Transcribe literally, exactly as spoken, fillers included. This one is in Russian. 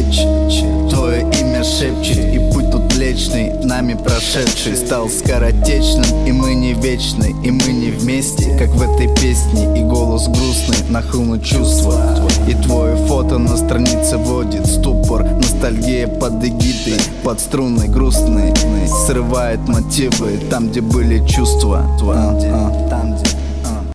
Твое имя шепчет, и путь тут млечный, нами прошедший стал скоротечным. И мы не вечны, и мы не вместе, как в этой песне. И голос грустный, нахлынут чувства. И твое фото на странице вводит ступор. Ностальгия под эгидой, под струны грустные, срывает мотивы там, где были чувства. Там, где, там, где